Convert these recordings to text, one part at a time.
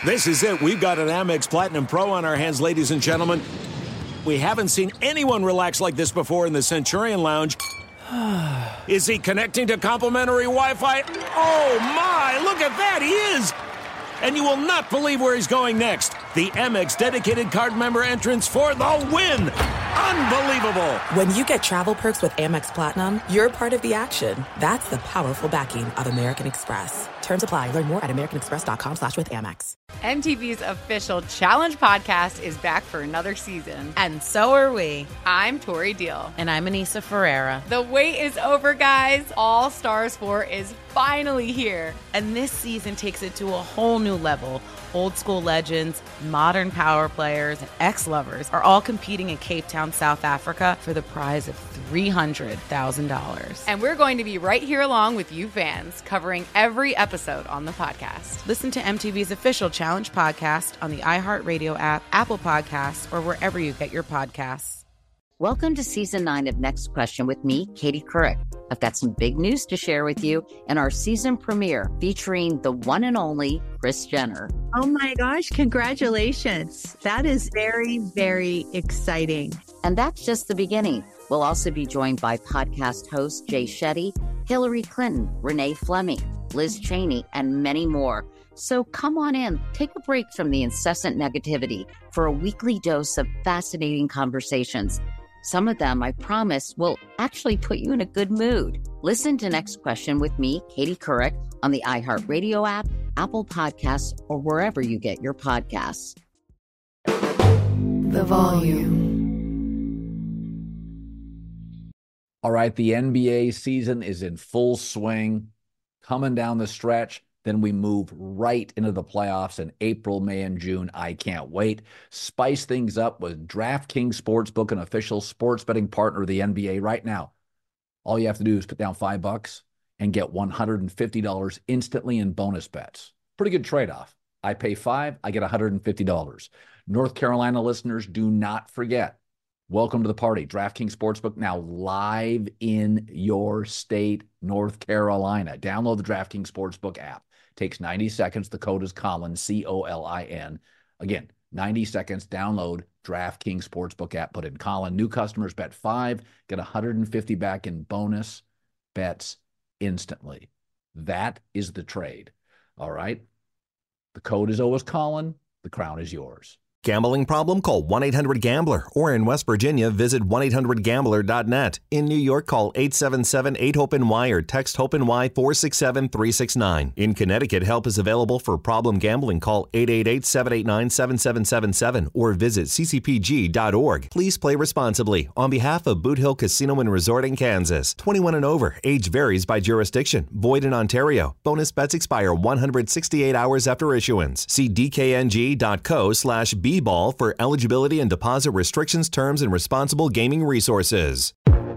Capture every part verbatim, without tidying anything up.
This is it. We've got an Amex Platinum Pro on our hands, ladies and gentlemen. We haven't seen anyone relax like this before in the Centurion Lounge. Is he connecting to complimentary Wi-Fi? Oh, my. Look at that. He is. And you will not believe where he's going next. The Amex dedicated card member entrance for the win. Unbelievable. When you get travel perks with Amex Platinum, you're part of the action. That's the powerful backing of American Express. Terms apply. Learn more at americanexpress.com slash with Amex. M T V's official Challenge podcast is back for another season. And so are we. I'm Tori Deal. And I'm Anissa Ferreira. The wait is over, guys. All Stars four is finally here. And this season takes it to a whole new level. Old school legends, modern power players, and ex-lovers are all competing in Cape Town, South Africa for the prize of three hundred thousand dollars. And we're going to be right here along with you fans, covering every episode on the podcast. Listen to M T V's official Challenge podcast on the iHeartRadio app, Apple Podcasts, or wherever you get your podcasts. Welcome to season nine of Next Question with me, Katie Couric. I've got some big news to share with you in our season premiere featuring the one and only Kris Jenner. Oh my gosh, congratulations. That is very, very exciting. And that's just the beginning. We'll also be joined by podcast host Jay Shetty, Hillary Clinton, Renee Fleming, Liz Cheney, and many more. So come on in, take a break from the incessant negativity for a weekly dose of fascinating conversations. Some of them, I promise, will actually put you in a good mood. Listen to Next Question with me, Katie Couric, on the iHeartRadio app, Apple Podcasts, or wherever you get your podcasts. The Volume. All right, the N B A season is in full swing, coming down the stretch. Then we move right into the playoffs in April, May, and June. I can't wait. Spice things up with DraftKings Sportsbook, an official sports betting partner of the N B A right now. All you have to do is put down five bucks and get one hundred fifty dollars instantly in bonus bets. Pretty good trade-off. I pay five, I get one hundred fifty dollars. North Carolina listeners, do not forget. Welcome to the party. DraftKings Sportsbook now live in your state, North Carolina. Download the DraftKings Sportsbook app. Takes ninety seconds. The code is Colin, C O L I N. Again, ninety seconds. Download DraftKings Sportsbook app. Put in Colin. New customers bet five, get one hundred fifty back in bonus bets instantly. That is the trade. All right? The code is always Colin. The crown is yours. Gambling problem? Call one eight hundred gambler. Or in West Virginia, visit one eight hundred gambler dot net. In New York, call eight seven seven eight hope N Y or text HOPE-NY four six seven three six nine. In Connecticut, help is available for problem gambling. Call eight eight eight seven eight nine seven seven seven seven or visit c c p g dot org. Please play responsibly. On behalf of Boot Hill Casino and Resort in Kansas. twenty-one and over. Age varies by jurisdiction. Void in Ontario. Bonus bets expire one hundred sixty-eight hours after issuance. See d k n g dot co slash b-ball for eligibility and deposit restrictions, terms, and responsible gaming resources.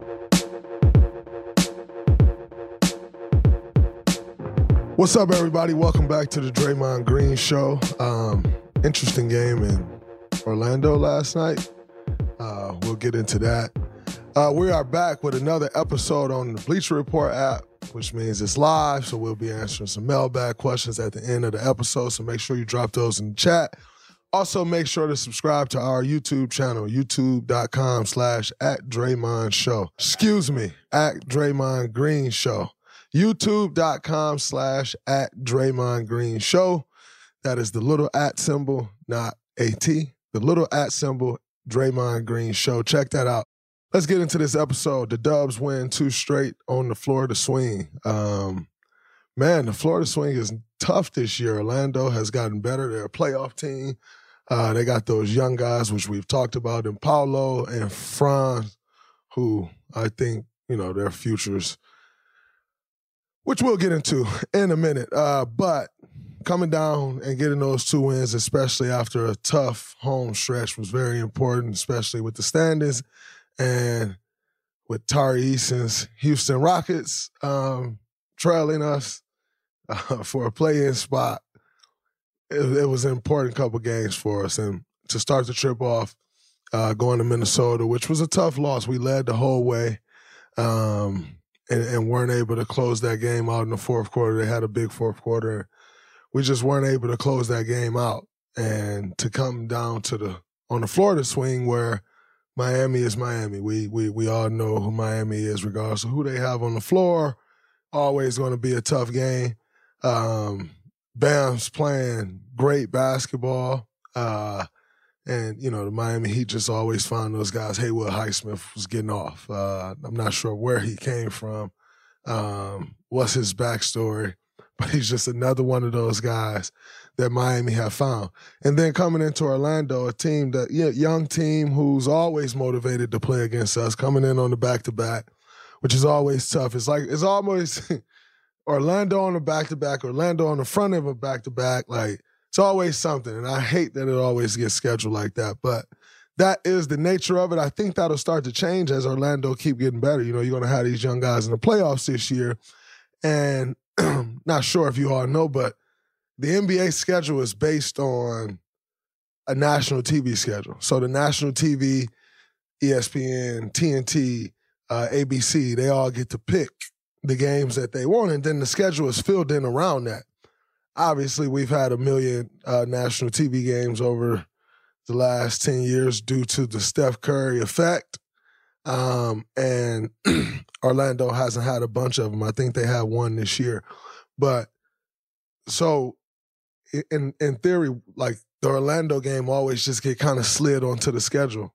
What's up, everybody? Welcome back to the Draymond Green Show. Um, interesting game in Orlando last night. Uh, we'll get into that. Uh, we are back with another episode on the Bleacher Report app, which means it's live, so we'll be answering some mailbag questions at the end of the episode, so make sure you drop those in the chat. Also, make sure to subscribe to our YouTube channel, youtube.com slash at Draymond Show. Excuse me, at Draymond Green Show. youtube.com slash at Draymond Green Show. That is the little at symbol, not AT. The little at symbol, Draymond Green Show. Check that out. Let's get into this episode. The Dubs win two straight on the Florida Swing. Um, man, the Florida Swing is tough this year. Orlando has gotten better. They're a playoff team. Uh, they got those young guys, which we've talked about, in Paolo and Franz, who I think, you know, their futures, which we'll get into in a minute. Uh, but coming down and getting those two wins, especially after a tough home stretch, was very important, especially with the standings and with Tari Eason's Houston Rockets um, trailing us uh, for a play-in spot. It, it was an important couple games for us. And to start the trip off, uh, going to Minnesota, which was a tough loss. We led the whole way um, and, and weren't able to close that game out in the fourth quarter. They had a big fourth quarter. we just weren't able to close that game out. And to come down to the on the Florida swing where Miami is Miami. We we we all know who Miami is, regardless of who they have on the floor. Always going to be a tough game. Um, Bam's playing great basketball. Uh, and, you know, the Miami Heat just always find those guys. Haywood Highsmith was getting off. Uh, I'm not sure where he came from, um, what's his backstory, but he's just another one of those guys that Miami have found. And then coming into Orlando, a team that, yeah, young team who's always motivated to play against us, coming in on the back-to-back, which is always tough. It's like, it's almost Orlando on the back-to-back, Orlando on the front of a back-to-back. Like, it's always something. And I hate that it always gets scheduled like that. But that is the nature of it. I think that'll start to change as Orlando keep getting better. You know, you're going to have these young guys in the playoffs this year. And not sure if you all know, but the N B A schedule is based on a national T V schedule. So the national T V, E S P N, T N T, uh, A B C, they all get to pick the games that they want, and then the schedule is filled in around that. Obviously, we've had a million uh, national T V games over the last ten years due to the Steph Curry effect, um, and Orlando hasn't had a bunch of them. I think they had one this year. But so in in theory, like the Orlando game always just get kind of slid onto the schedule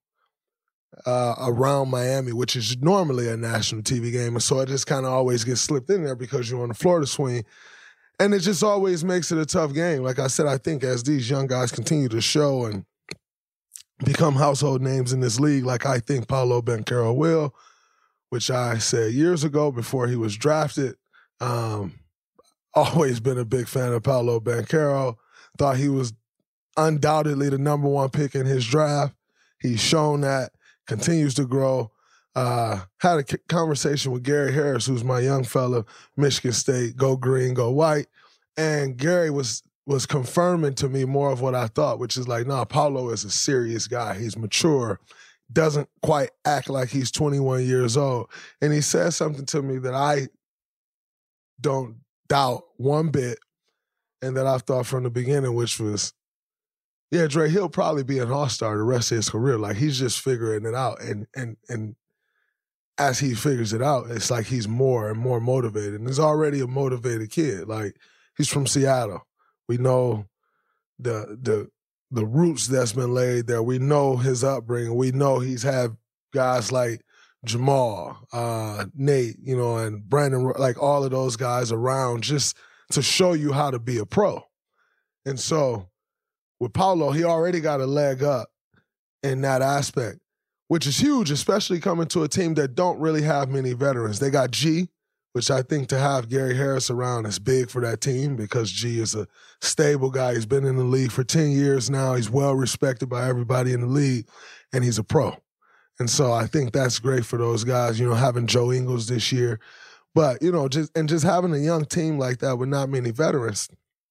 uh, around Miami, which is normally a national T V game. And so it just kind of always gets slipped in there because you're on the Florida swing. And it just always makes it a tough game. Like I said, I think as these young guys continue to show and become household names in this league, like I think Paolo Banchero will, which I said years ago before he was drafted, um, always been a big fan of Paolo Banchero. Thought he was undoubtedly the number one pick in his draft. He's shown that, continues to grow. Uh, had a conversation with Gary Harris, who's my young fella, Michigan State, go green, go white. And Gary was was confirming to me more of what I thought, which is like, nah, Paolo is a serious guy. He's mature, doesn't quite act like he's twenty-one years old. And he said something to me that I don't doubt one bit, and that I've thought from the beginning, which was, yeah, Dre, he'll probably be an all-star the rest of his career. Like, he's just figuring it out. And and and as he figures it out, it's like he's more and more motivated. And he's already a motivated kid. Like, he's from Seattle. We know the the the roots that's been laid there. We know his upbringing. We know he's had guys like Jamal, uh, Nate, you know, and Brandon, like all of those guys around just to show you how to be a pro. And so with Paolo, he already got a leg up in that aspect, which is huge, especially coming to a team that don't really have many veterans. They got G, which I think to have Gary Harris around is big for that team because G is a stable guy. He's been in the league for ten years now. He's well respected by everybody in the league, and he's a pro. And so I think that's great for those guys, you know, having Joe Ingles this year. But, you know, just and just having a young team like that with not many veterans,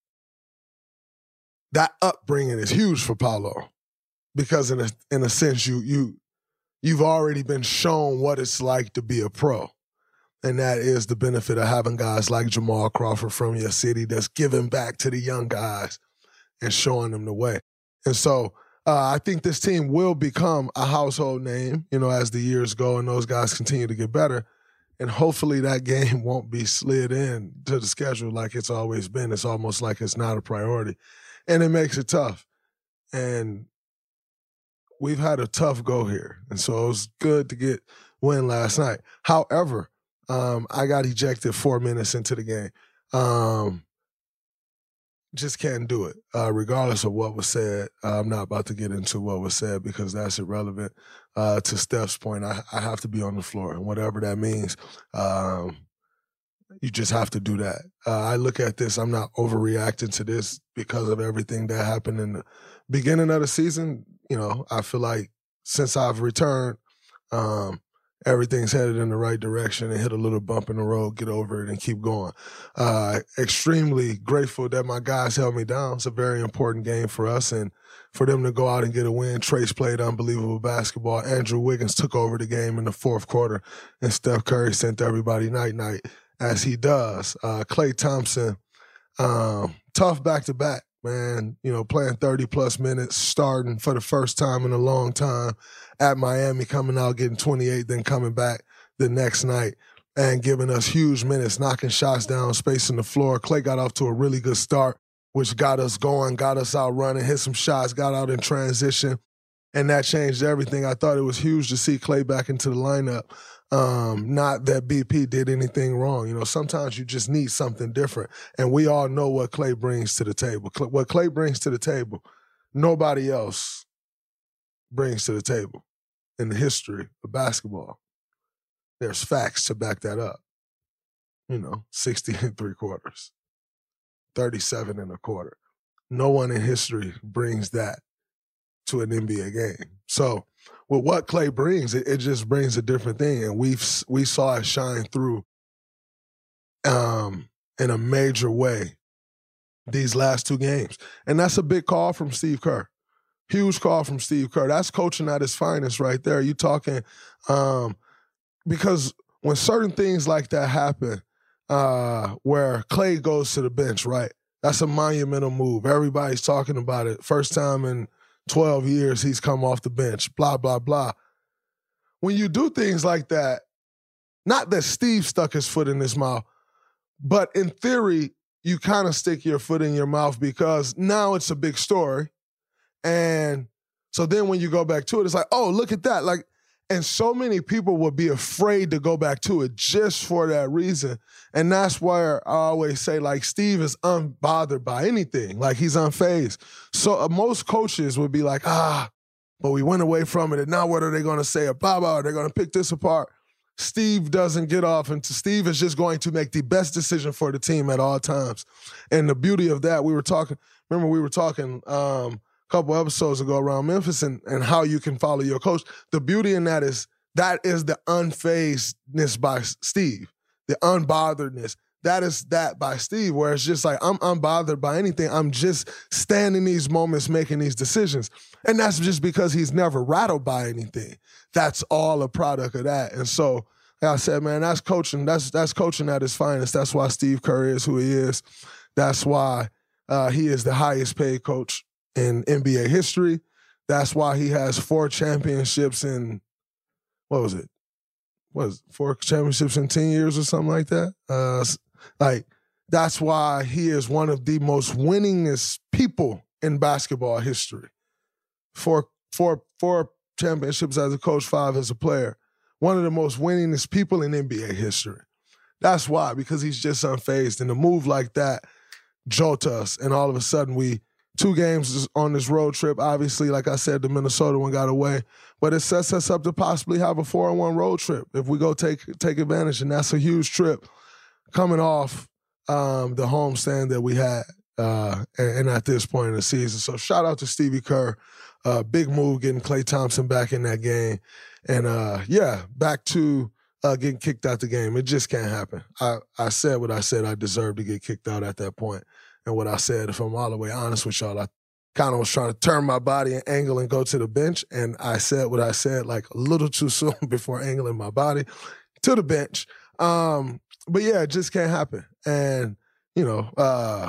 that upbringing is huge for Paolo because in a in a sense, you you you've already been shown what it's like to be a pro. And that is the benefit of having guys like Jamal Crawford from your city that's giving back to the young guys and showing them the way. And so uh, I think this team will become a household name, you know, as the years go and those guys continue to get better. And hopefully that game won't be slid in to the schedule like it's always been. It's almost like it's not a priority. And it makes it tough. And we've had a tough go here. And so it was good to get win last night. However, Um, I got ejected four minutes into the game. Um, just can't do it, uh, regardless of what was said. Uh, I'm not about to get into what was said because that's irrelevant. Uh, to Steph's point, I, I have to be on the floor, and whatever that means, um, you just have to do that. Uh, I look at this, I'm not overreacting to this because of everything that happened in the beginning of the season. You know, I feel like since I've returned, um, everything's headed in the right direction and hit a little bump in the road, get over it, and keep going. Uh, extremely grateful that my guys held me down. It's a very important game for us, and for them to go out and get a win. Trace played unbelievable basketball. Andrew Wiggins took over the game in the fourth quarter, and Steph Curry sent everybody night-night, as he does. Uh, Klay Thompson, um, tough back-to-back, man. You know, playing thirty-plus minutes, starting for the first time in a long time at Miami, coming out, getting twenty-eight, then coming back the next night and giving us huge minutes, knocking shots down, spacing the floor. Klay got off to a really good start, which got us going, got us out running, hit some shots, got out in transition, and that changed everything. I thought it was huge to see Klay back into the lineup. Um, not that B P did anything wrong. You know, sometimes you just need something different, and we all know what Klay brings to the table. What Klay brings to the table, nobody else brings to the table in the history of basketball. There's facts to back that up. You know, sixty and three quarters, thirty-seven and a quarter. No one in history brings that to an N B A game. So with what Klay brings, it, it just brings a different thing. And we've we saw it shine through um, in a major way these last two games. And that's a big call from Steve Kerr. Huge call from Steve Kerr. That's coaching at his finest right there. You talking um, because when certain things like that happen, uh, where Klay goes to the bench, right? That's a monumental move. Everybody's talking about it. First time in twelve years he's come off the bench, blah, blah, blah. When you do things like that, not that Steve stuck his foot in his mouth, but in theory, you kind of stick your foot in your mouth because now it's a big story. And so then when you go back to it, it's like, oh, look at that. Like, and so many people would be afraid to go back to it just for that reason. And that's where I always say, like, Steve is unbothered by anything. Like, he's unfazed. So uh, most coaches would be like, ah, but we went away from it, and now what are they going to say? Or blah, blah, are they going to pick this apart? Steve doesn't get off, and Steve is just going to make the best decision for the team at all times. And the beauty of that, we were talking, remember we were talking um, a couple episodes ago around Memphis and, and how you can follow your coach. The beauty in that is that is the unfazedness by Steve, the unbotheredness. That is that by Steve, where it's just like, I'm unbothered by anything. I'm just standing these moments making these decisions. And that's just because he's never rattled by anything. That's all a product of that. And so, like I said, man, that's coaching. That's that's coaching at his finest. That's why Steve Kerr is who he is. That's why uh, he is the highest paid coach in N B A history. That's why he has four championships in, what was it? What was it, four championships in ten years or something like that? Uh, like, that's why he is one of the most winningest people in basketball history. Four, four, four championships as a coach, five as a player. One of the most winningest people in N B A history. That's why, because he's just unfazed. And a move like that jolt us, and all of a sudden we, two games on this road trip. Obviously, like I said, the Minnesota one got away, but it sets us up to possibly have a four and one road trip if we go take take advantage, and that's a huge trip coming off um, the homestand that we had, uh, and, and at this point in the season. So shout out to Stevie Kerr, uh, big move getting Klay Thompson back in that game, and uh, yeah, back to uh, getting kicked out the game. It just can't happen. I I said what I said. I deserved to get kicked out at that point. And what I said, if I'm all the way honest with y'all, I kind of was trying to turn my body and angle and go to the bench. And I said what I said like a little too soon before angling my body to the bench. Um, but yeah, it just can't happen. And, you know, uh,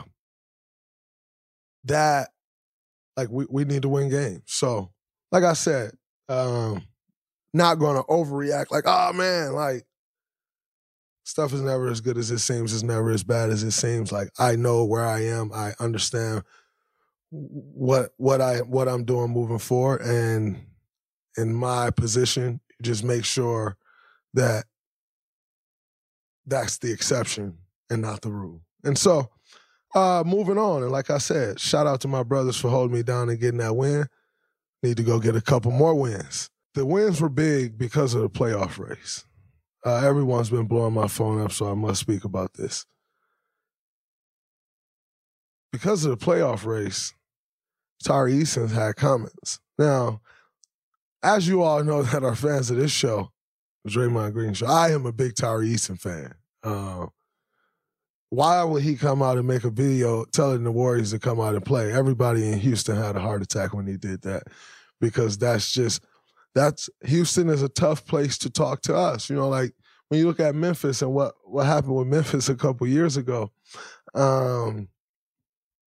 that, like, we, we need to win games. So, like I said, um, not going to overreact like, oh, man, like, stuff is never as good as it seems. It's never as bad as it seems. Like, I know where I am. I understand what what I what I'm doing moving forward, and in my position, just make sure that that's the exception and not the rule. And so, uh, moving on. And like I said, shout out to my brothers for holding me down and getting that win. Need to go get a couple more wins. The wins were big because of the playoff race. Uh, everyone's been blowing my phone up, so I must speak about this. Because of the playoff race, Tari Eason had comments. Now, as you all know that are fans of this show, the Draymond Green Show, I am a big Tari Eason fan. Uh, why would he come out and make a video telling the Warriors to come out and play? Everybody in Houston had a heart attack when he did that, because that's just... That's Houston is a tough place to talk to us. You know, like when you look at Memphis and what, what happened with Memphis a couple years ago, um,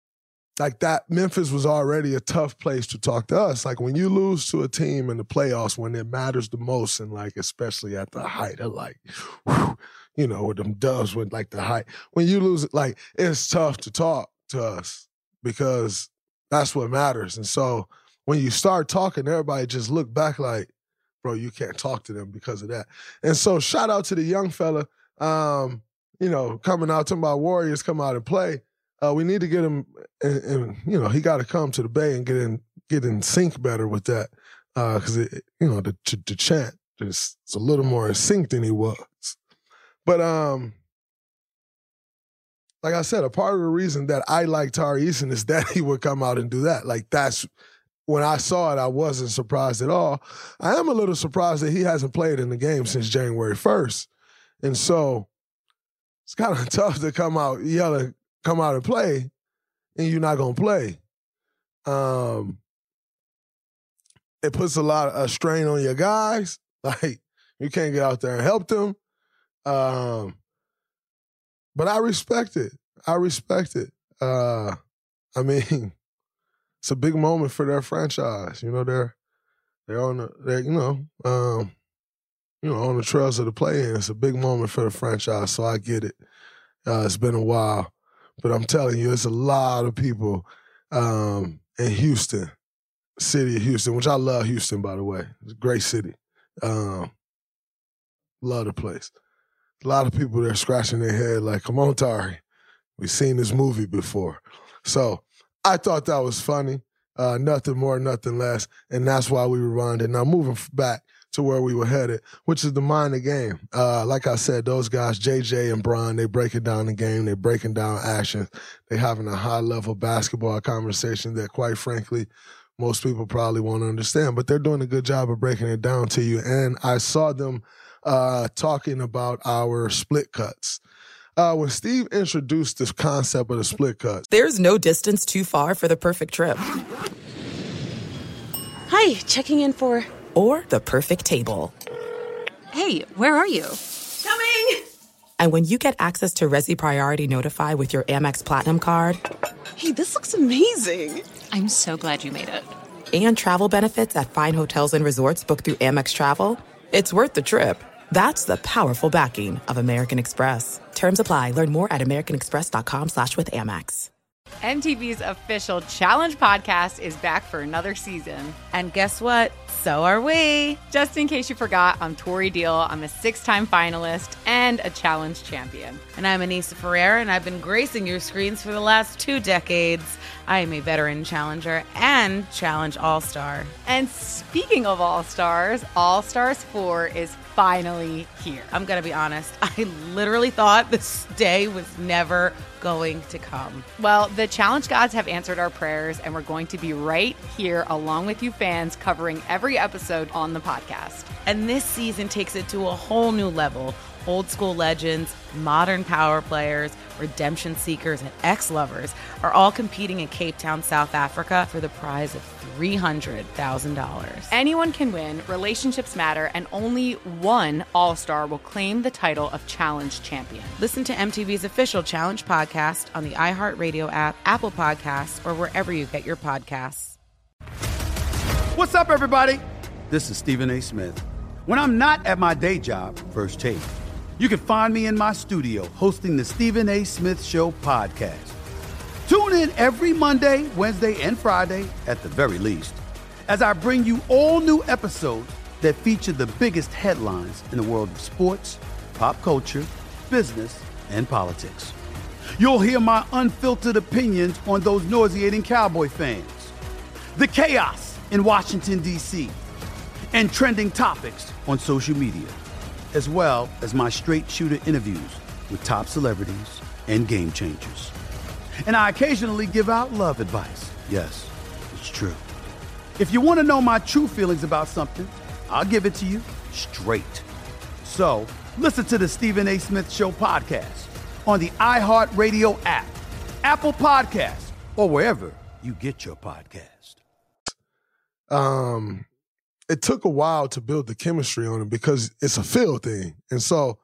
like that, Memphis was already a tough place to talk to us. Like when you lose to a team in the playoffs when it matters the most, and like especially at the height of like, whew, you know, with them Dubs with like the height. When you lose it, like it's tough to talk to us because that's what matters. And so when you start talking, everybody just look back like, bro, you can't talk to them because of that. And so shout out to the young fella, um, you know, coming out, talking about Warriors come out and play. Uh, we need to get him, and, and you know, he got to come to the Bay and get in, get in sync better with that, because uh, you know the, the chant is a little more in sync than he was. But um, like I said, a part of the reason that I like Tari Eason is that he would come out and do that. Like that's when I saw it, I wasn't surprised at all. I am a little surprised that he hasn't played in the game since January first, and so it's kind of tough to come out yelling. Come out and play, and you're not gonna play. Um, it puts a lot of a strain on your guys. Like you can't get out there and help them. Um, but I respect it. I respect it. Uh, I mean, it's a big moment for their franchise. You know, they're they're on the they're, you know um, you know on the trails of the play-in. It's a big moment for the franchise, so I get it. Uh, it's been a while. But I'm telling you, it's a lot of people um, in Houston, city of Houston, which I love Houston, by the way. It's a great city. Um, love the place. A lot of people there scratching their head like, come on, Tari. We've seen this movie before. So I thought that was funny. Uh, nothing more, nothing less. And that's why we rewinded. Now moving back to where we were headed, which is the mind the game. Uh, like I said, those guys, J J and Bron, they breaking down the game. They breaking down action. They having a high-level basketball conversation that, quite frankly, most people probably won't understand. But they're doing a good job of breaking it down to you. And I saw them uh, talking about our split cuts. Uh, when Steve introduced this concept of the split cuts. There's no distance too far for the perfect trip. Hi, checking in for... Or the perfect table. Hey, where are you? Coming! And when you get access to Resi Priority Notify with your Amex Platinum card. Hey, this looks amazing. I'm so glad you made it. And travel benefits at fine hotels and resorts booked through Amex Travel. It's worth the trip. That's the powerful backing of American Express. Terms apply. Learn more at americanexpress.com slash with Amex. M T V's official Challenge podcast is back for another season. And guess what? So are we. Just in case you forgot, I'm Tori Deal. I'm a six-time finalist and a Challenge champion. And I'm Anissa Ferreira, and I've been gracing your screens for the last two decades. I am a veteran challenger and Challenge All-Star. And speaking of All-Stars, All-Stars four is finally here. I'm going to be honest. I literally thought this day was never going to come. Well, the Challenge gods have answered our prayers, and we're going to be right here along with you fans covering every episode on the podcast. And this season takes it to a whole new level. Old school legends, modern power players, redemption seekers, and ex-lovers are all competing in Cape Town, South Africa for the prize of three hundred thousand dollars. Anyone can win, relationships matter, and only one All-Star will claim the title of Challenge champion. Listen to M T V's official Challenge podcast on the iHeartRadio app, Apple Podcasts, or wherever you get your podcasts. What's up, everybody? This is Stephen A. Smith. When I'm not at my day job, First Take, you can find me in my studio hosting the Stephen A. Smith Show podcast. Tune in every Monday, Wednesday, and Friday, at the very least, as I bring you all new episodes that feature the biggest headlines in the world of sports, pop culture, business, and politics. You'll hear my unfiltered opinions on those nauseating Cowboy fans, the chaos in Washington, D C, and trending topics on social media, as well as my straight shooter interviews with top celebrities and game changers. And I occasionally give out love advice. Yes, it's true. If you want to know my true feelings about something, I'll give it to you straight. So listen to the Stephen A. Smith Show podcast on the iHeartRadio app, Apple Podcasts, or wherever you get your podcast. Um... It took a while to build the chemistry on him because it's a field thing. And so,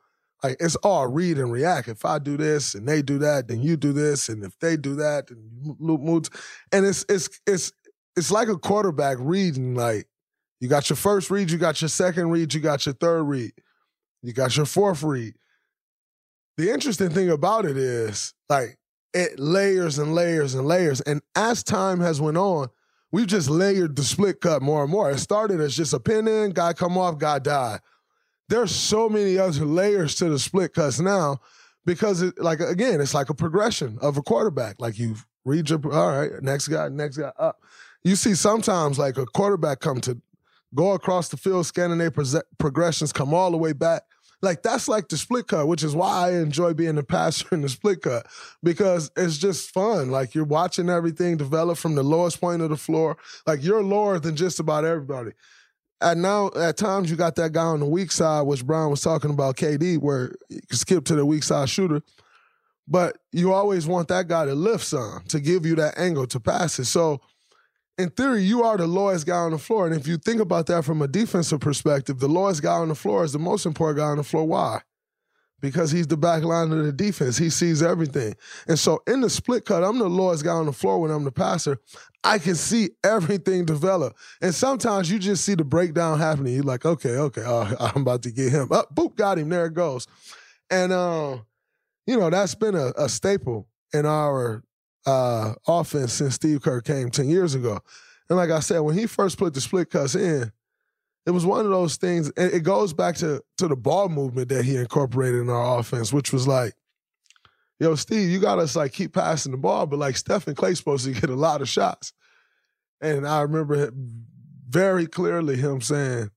Like, it's all read and react. If I do this and they do that, then you do this. And if they do that, then you move. And it's it's it's it's like a quarterback reading. Like, you got your first read, you got your second read, you got your third read, you got your fourth read. The interesting thing about it is, like, it layers and layers and layers. And as time has went on, we've just layered the split cut more and more. It started as just a pin in, guy come off, guy die. There's so many other layers to the split cuts now because, it, like, again, it's like a progression of a quarterback. Like, you read your, all right, next guy, next guy, up. You see sometimes, like, a quarterback come to go across the field, scanning their pro- progressions, come all the way back. Like, that's like the split cut, which is why I enjoy being a passer in the split cut, because it's just fun. Like, you're watching everything develop from the lowest point of the floor. Like, you're lower than just about everybody. And now, at times, you got that guy on the weak side, which Brian was talking about, K D, where you can skip to the weak side shooter. But you always want that guy to lift some, to give you that angle to pass it. So, in theory, you are the lowest guy on the floor. And if you think about that from a defensive perspective, the lowest guy on the floor is the most important guy on the floor. Why? Because he's the back line of the defense. He sees everything. And so in the split cut, I'm the lowest guy on the floor when I'm the passer. I can see everything develop. And sometimes you just see the breakdown happening. You're like, okay, okay, oh, I'm about to get him. Oh, boop, got him. There it goes. And, uh, you know, that's been a, a staple in our uh, offense since Steve Kerr came ten years ago. And like I said, when he first put the split cuts in, it was one of those things, and it goes back to, to the ball movement that he incorporated in our offense, which was like, yo, Steve, you got us like keep passing the ball, but like Steph and Klay supposed to get a lot of shots. And I remember very clearly him saying,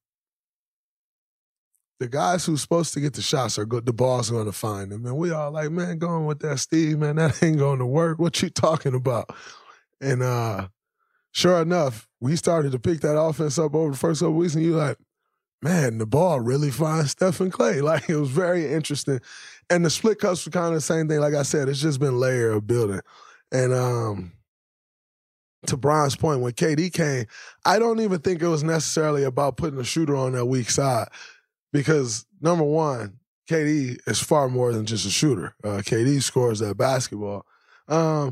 the guys who's supposed to get the shots are good, the ball's going to find them. And we all like, man, going with that, Steve, man, that ain't going to work. What you talking about? And uh, sure enough, we started to pick that offense up over the first couple weeks, and you're like, man, the ball really finds Steph and Klay. Like, it was very interesting. And the split cuts were kind of the same thing. Like I said, it's just been layer of building. And um, to Brian's point, when K D came, I don't even think it was necessarily about putting a shooter on that weak side. Because, number one, K D is far more than just a shooter. Uh, K D scores that basketball. Um,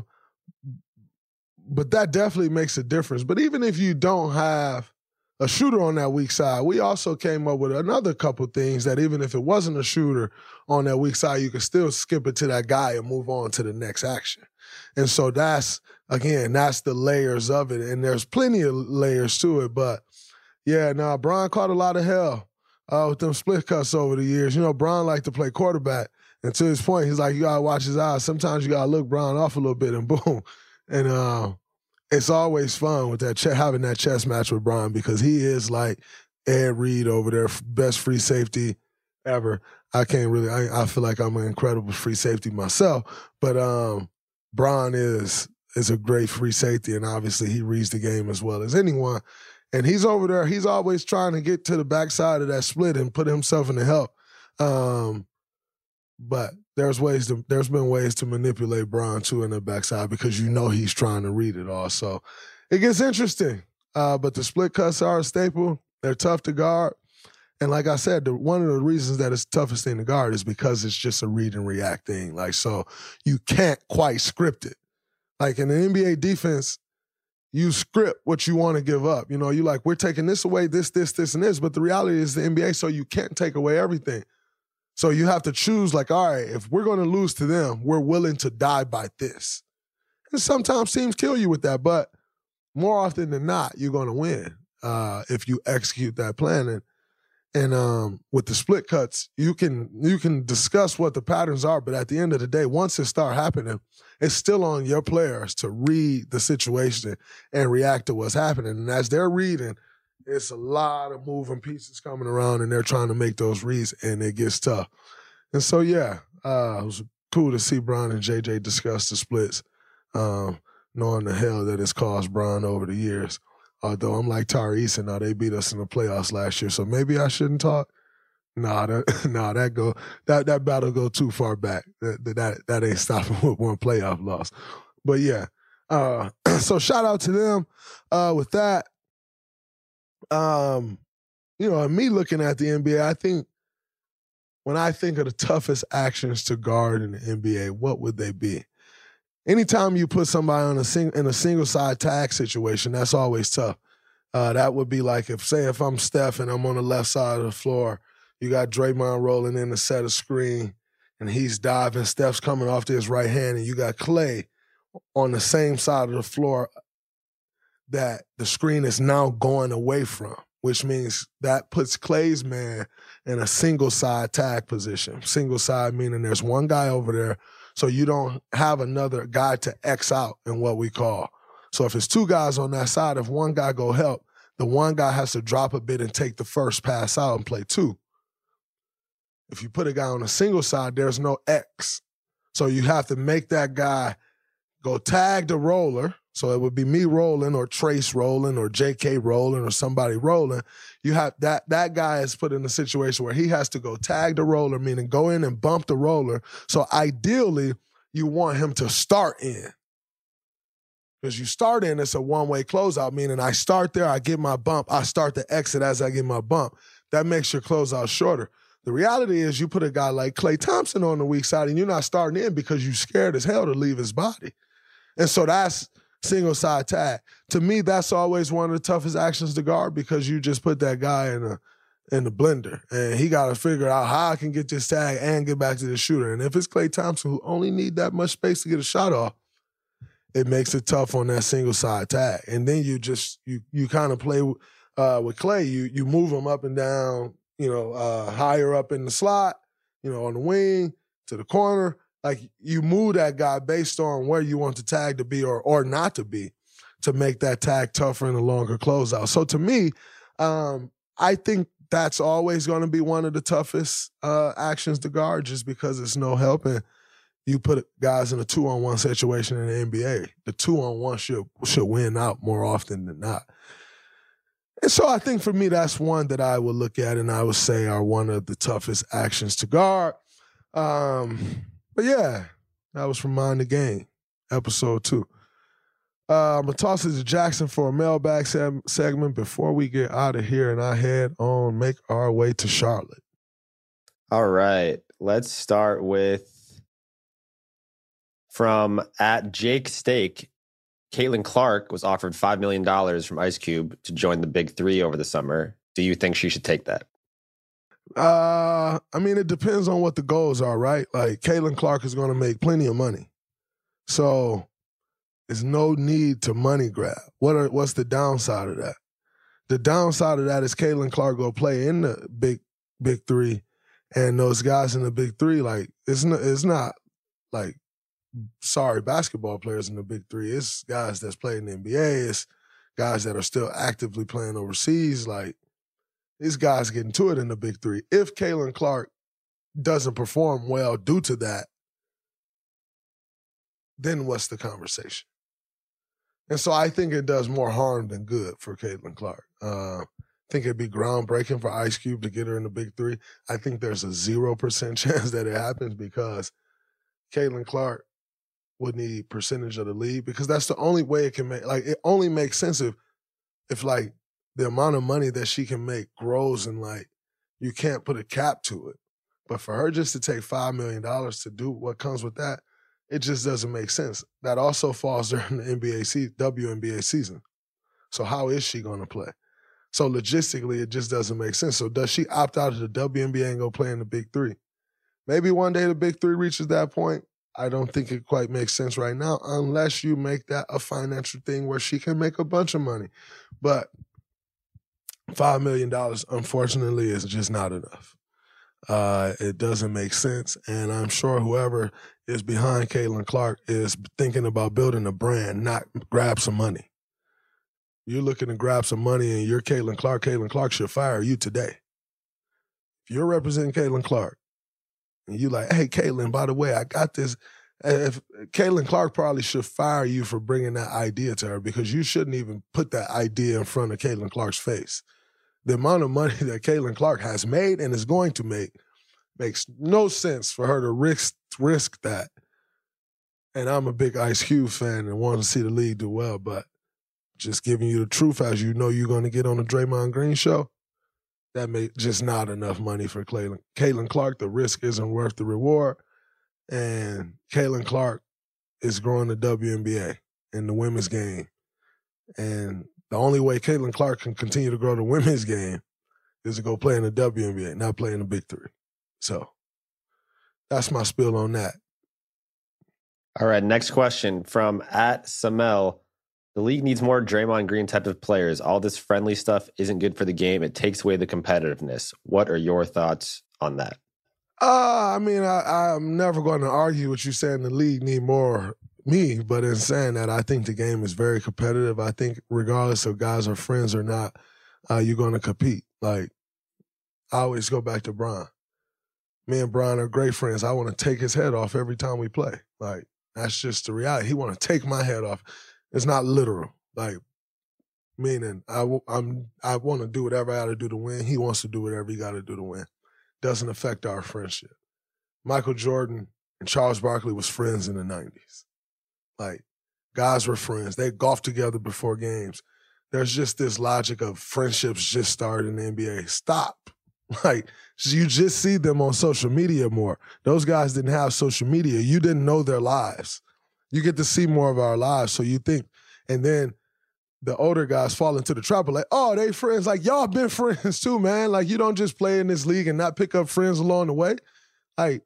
but that definitely makes a difference. But even if you don't have a shooter on that weak side, we also came up with another couple things that even if it wasn't a shooter on that weak side, you could still skip it to that guy and move on to the next action. And so that's, again, that's the layers of it. And there's plenty of layers to it. But, yeah, nah, Brian caught a lot of hell. Uh, with them split cuts over the years. You know, Brian liked to play quarterback. And to his point, he's like, you got to watch his eyes. Sometimes you got to look Brian off a little bit and boom. And uh, it's always fun with that ch- having that chess match with Brian because he is like Ed Reed over there, best free safety ever. I can't really, I, I feel like I'm an incredible free safety myself. But um, Brian is is a great free safety, and obviously he reads the game as well as anyone. And he's over there. He's always trying to get to the backside of that split and put himself in the help. Um, but there's ways to. There's been ways to manipulate Brian too in the backside because you know he's trying to read it all. So it gets interesting. Uh, but the split cuts are a staple. They're tough to guard. And like I said, the, one of the reasons that it's the toughest thing to guard is because it's just a read and react thing. Like so, you can't quite script it. Like in the N B A defense, you script what you want to give up. You know, you like, we're taking this away, this, this, this, and this. But the reality is the N B A, so you can't take away everything. So you have to choose like, all right, if we're going to lose to them, we're willing to die by this. And sometimes teams kill you with that, but more often than not, you're going to win uh, if you execute that plan. And, and um, with the split cuts, you can you can discuss what the patterns are, but at the end of the day, once it starts happening, it's still on your players to read the situation and react to what's happening. And as they're reading, it's a lot of moving pieces coming around, and they're trying to make those reads, and it gets tough. And so, yeah, uh, it was cool to see Brian and J J discuss the splits, um, knowing the hell that it's caused Brian over the years. Although I'm like Tari Eason, now they beat us in the playoffs last year, so maybe I shouldn't talk. Nah, that, nah, that go that that battle go too far back. That that that ain't stopping with one playoff loss. But yeah, uh, so shout out to them uh, with that. Um, you know, and me looking at the N B A, I think when I think of the toughest actions to guard in the N B A, what would they be? Anytime you put somebody on a sing, in a single-side tag situation, that's always tough. Uh, that would be like if, say, if I'm Steph and I'm on the left side of the floor, you got Draymond rolling in to set a screen, and he's diving. Steph's coming off to his right hand, and you got Klay on the same side of the floor that the screen is now going away from, which means that puts Klay's man in a single-side tag position. Single side meaning there's one guy over there, so you don't have another guy to X out in what we call. So if it's two guys on that side, if one guy go help, the one guy has to drop a bit and take the first pass out and play two. If you put a guy on a single side, there's no X. So you have to make that guy go tag the roller. So it would be me rolling or Trace rolling or J K rolling or somebody rolling. You have that that guy is put in a situation where he has to go tag the roller, meaning go in and bump the roller. So ideally, you want him to start in. Because you start in, it's a one-way closeout, meaning I start there, I get my bump, I start the exit as I get my bump. That makes your closeout shorter. The reality is you put a guy like Klay Thompson on the weak side and you're not starting in because you're scared as hell to leave his body. And so that's single side tag. To me, that's always one of the toughest actions to guard because you just put that guy in a in the blender and he got to figure out how I can get this tag and get back to the shooter. And if it's Klay Thompson who only need that much space to get a shot off, it makes it tough on that single side tag. And then you just, you you kind of play uh, with Klay. You you move him up and down, you know, uh, higher up in the slot, you know, on the wing, to the corner. Like you move that guy based on where you want the tag to be or or not to be to make that tag tougher and a longer closeout. So to me, um, I think that's always going to be one of the toughest uh, actions to guard just because it's no helping. You put guys in a two-on-one situation in the N B A. The two-on-one should should win out more often than not. And so I think for me, that's one that I would look at and I would say are one of the toughest actions to guard. Um, but yeah, that was from Mind the Game, episode two. Uh, I'm going to toss it to Jackson for a mailbag se- segment before we get out of here and I head on, make our way to Charlotte. All right. Let's start with from at Jake Steak. Caitlin Clark was offered five million dollars from Ice Cube to join the Big Three over the summer. Do you think she should take that? Uh, I mean, it depends on what the goals are, right? Like, Caitlin Clark is going to make plenty of money. So there's no need to money grab. What are, what's the downside of that? The downside of that is Caitlin Clark go play in the big, big three, and those guys in the Big Three, like, it's not, it's not like, sorry basketball players in the Big Three. It's guys that's playing in the N B A. It's guys that are still actively playing overseas. Like, these guys getting to it in the Big Three. If Caitlin Clark doesn't perform well due to that, then what's the conversation? And so I think it does more harm than good for Caitlin Clark. Uh, I think it'd be groundbreaking for Ice Cube to get her in the Big Three. I think there's a zero percent chance that it happens because Caitlin Clark would need percentage of the league because that's the only way it can make, like, it only makes sense if, if like, the amount of money that she can make grows and, like, you can't put a cap to it. But for her just to take five million dollars to do what comes with that, it just doesn't make sense. That also falls during the N B A se- W N B A season. So how is she going to play? So logistically, it just doesn't make sense. So does she opt out of the W N B A and go play in the Big Three? Maybe one day the Big Three reaches that point. I don't think it quite makes sense right now unless you make that a financial thing where she can make a bunch of money. But five million dollars, unfortunately, is just not enough. Uh, it doesn't make sense. And I'm sure whoever is behind Caitlin Clark is thinking about building a brand, not grab some money. You're looking to grab some money and you're Caitlin Clark. Caitlin Clark should fire you today. If you're representing Caitlin Clark and you like, hey, Caitlin, by the way, I got this. If Caitlin Clark probably should fire you for bringing that idea to her because you shouldn't even put that idea in front of Caitlin Clark's face. The amount of money that Caitlin Clark has made and is going to make makes no sense for her to risk risk that. And I'm a big Ice Cube fan and want to see the league do well, but just giving you the truth as you know you're going to get on the Draymond Green show, That may just not enough money for Caitlin. Caitlin Clark, the risk isn't worth the reward. And Caitlin Clark is growing the W N B A in the women's game. And the only way Caitlin Clark can continue to grow the women's game is to go play in the W N B A, not play in the Big Three. So that's my spiel on that. All right, next question from at Samel. The league needs more Draymond Green type of players. All this friendly stuff isn't good for the game. It takes away the competitiveness. What are your thoughts on that? Uh, I mean, I, I'm never going to argue with you saying the league need more me, but in saying that, I think the game is very competitive. I think regardless of guys are friends or not, uh, you're going to compete. Like, I always go back to Bron. Me and Bron are great friends. I want to take his head off every time we play. Like, that's just the reality. He want to take my head off. It's not literal. Like, meaning I, I'm, I want to do whatever I got to do to win. He wants to do whatever he got to do to win. Doesn't affect our friendship. Michael Jordan and Charles Barkley was friends in the nineties. Like, guys were friends. They golfed together before games. There's just this logic of friendships just started in the N B A. Stop. Like, you just see them on social media more. Those guys didn't have social media. You didn't know their lives. You get to see more of our lives, so you think. And then the older guys fall into the trap of like, oh, they friends. Like, y'all been friends too, man. Like, you don't just play in this league and not pick up friends along the way. Like,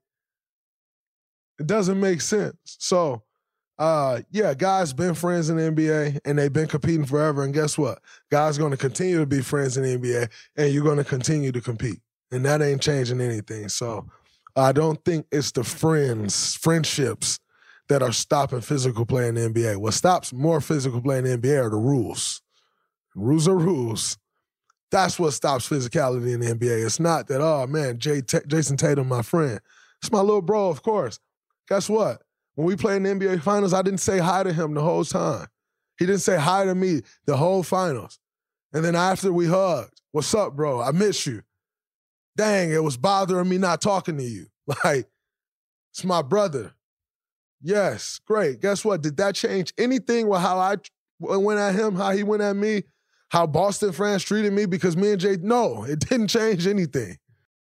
it doesn't make sense. So, uh, yeah, guys been friends in the N B A, and they've been competing forever. And guess what? Guys going to continue to be friends in the N B A, and you're going to continue to compete. And that ain't changing anything. So I don't think it's the friends, friendships that are stopping physical play in the N B A. What stops more physical play in the N B A are the rules. Rules are rules. That's what stops physicality in the N B A. It's not that, oh, man, Jay T- Jason Tatum, my friend. It's my little bro, of course. Guess what? When we played in the N B A Finals, I didn't say hi to him the whole time. He didn't say hi to me the whole finals. And then after we hugged, what's up, bro? I miss you. Dang, it was bothering me not talking to you. Like, it's my brother. Yes, great. Guess what? Did that change anything with how I went at him, how he went at me, how Boston fans treated me because me and Jay? No, it didn't change anything.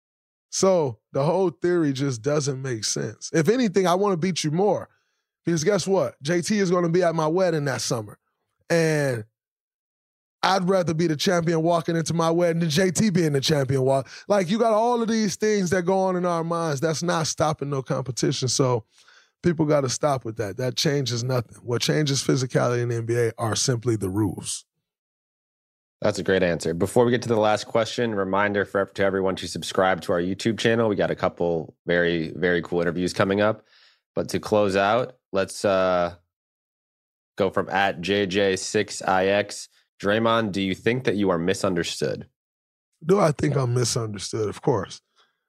So the whole theory just doesn't make sense. If anything, I want to beat you more because guess what? J T is going to be at my wedding that summer. And I'd rather be the champion walking into my wedding than J T being the champion walk. Like, you got all of these things that go on in our minds. That's not stopping no competition. So people got to stop with that. That changes nothing. What changes physicality in the N B A are simply the rules. That's a great answer. Before we get to the last question, reminder for to everyone to subscribe to our YouTube channel. We got a couple very, very cool interviews coming up. But to close out, let's uh, go from at J J six I X. Draymond, do you think that you are misunderstood? Do I think I'm misunderstood? Of course.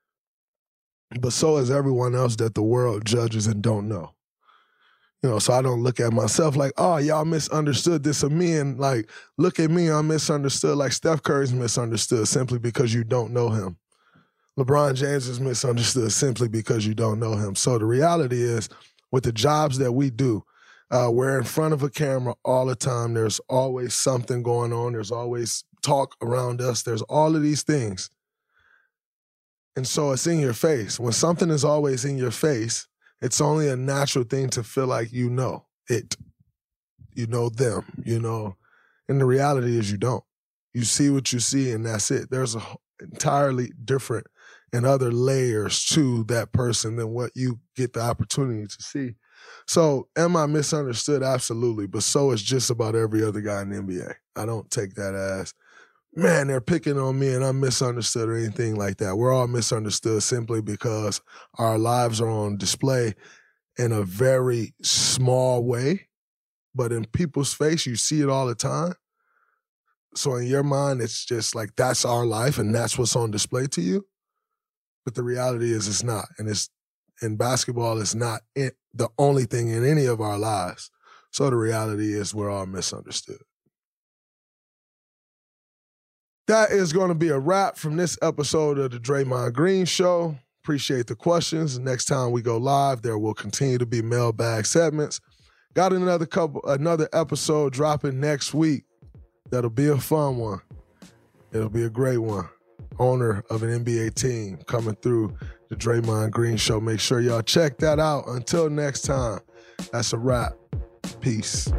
But so is everyone else that the world judges and don't know. You know, so I don't look at myself like, oh, y'all misunderstood this of me. And like, look at me, I'm misunderstood. Like Steph Curry's misunderstood simply because you don't know him. LeBron James is misunderstood simply because you don't know him. So the reality is, with the jobs that we do, uh, we're in front of a camera all the time. There's always something going on. There's always talk around us. There's all of these things. And so it's in your face. When something is always in your face, it's only a natural thing to feel like you know it. You know them, you know. And the reality is you don't. You see what you see and that's it. There's a entirely different and other layers to that person than what you get the opportunity to see. So am I misunderstood? Absolutely. But so is just about every other guy in the N B A. I don't take that as, man, they're picking on me and I'm misunderstood or anything like that. We're all misunderstood simply because our lives are on display in a very small way. But in people's face, you see it all the time. So in your mind, it's just like that's our life and that's what's on display to you. But the reality is it's not. And it's in basketball, it's not in, the only thing in any of our lives. So the reality is we're all misunderstood. That is going to be a wrap from this episode of the Draymond Green Show. Appreciate the questions. Next time we go live, there will continue to be mailbag segments. Got another couple, another episode dropping next week. That'll be a fun one. It'll be a great one. owner of an N B A team, coming through the Draymond Green Show. Make sure y'all check that out. Until next time, that's a wrap. Peace.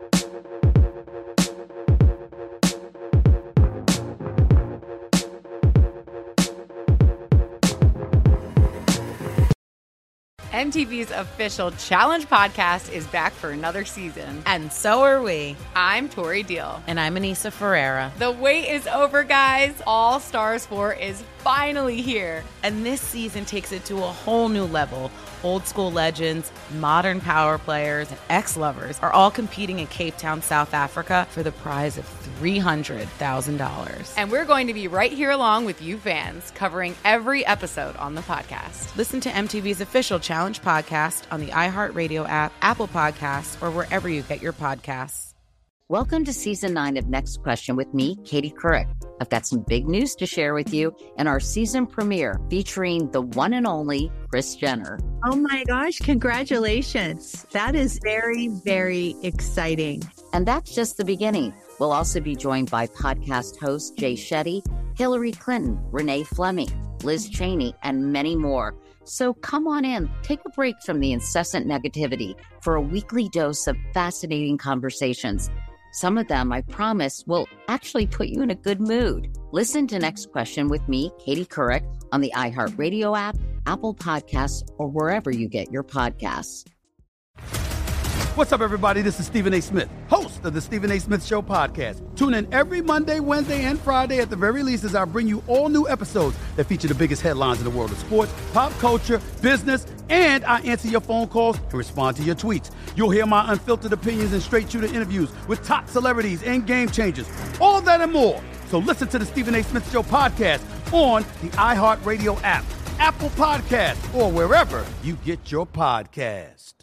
M T V's official Challenge podcast is back for another season. And so are we. I'm Tori Deal. And I'm Anissa Ferreira. The wait is over, guys. All Stars four is finally here. And this season takes it to a whole new level. Old school legends, modern power players, and ex-lovers are all competing in Cape Town, South Africa for the prize of three hundred thousand dollars. And we're going to be right here along with you fans, covering every episode on the podcast. Listen to M T V's official Challenge podcast on the iHeartRadio app, Apple Podcasts, or wherever you get your podcasts. Welcome to season nine of Next Question with me, Katie Couric. I've got some big news to share with you in our season premiere featuring the one and only Kris Jenner. Oh my gosh, congratulations. That is very, very exciting. And that's just the beginning. We'll also be joined by podcast host Jay Shetty, Hillary Clinton, Renee Fleming, Liz Cheney, and many more. So come on in, take a break from the incessant negativity for a weekly dose of fascinating conversations. Some of them, I promise, will actually put you in a good mood. Listen to Next Question with me, Katie Couric, on the iHeartRadio app, Apple Podcasts, or wherever you get your podcasts. What's up, everybody? This is Stephen A. Smith, host of the Stephen A. Smith Show podcast. Tune in every Monday, Wednesday, and Friday at the very least as I bring you all new episodes that feature the biggest headlines in the world of sports, pop culture, business, and I answer your phone calls and respond to your tweets. You'll hear my unfiltered opinions and straight-shooter interviews with top celebrities and game changers. All that and more. So listen to the Stephen A. Smith Show podcast on the iHeartRadio app, Apple Podcasts, or wherever you get your podcasts.